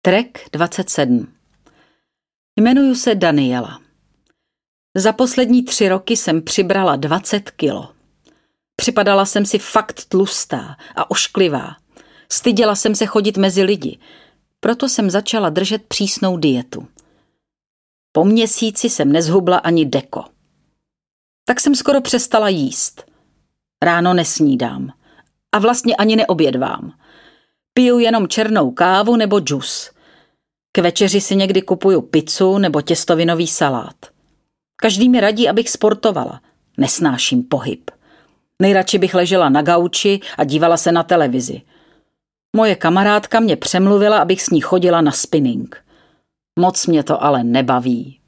Track 27. Jmenuji se Daniela. Za poslední 3 roky jsem přibrala 20 kilo. Připadala jsem si fakt tlustá a ošklivá. Styděla jsem se chodit mezi lidi. Proto jsem začala držet přísnou dietu. Po měsíci jsem nezhubla ani deko. Tak jsem skoro přestala jíst. Ráno nesnídám. A vlastně ani neobědvám. Piju jenom černou kávu nebo džus. K večeři si někdy kupuju pizzu nebo těstovinový salát. Každý mi radí, abych sportovala. Nesnáším pohyb. Nejradši bych ležela na gauči a dívala se na televizi. Moje kamarádka mě přemluvila, abych s ní chodila na spinning. Moc mě to ale nebaví.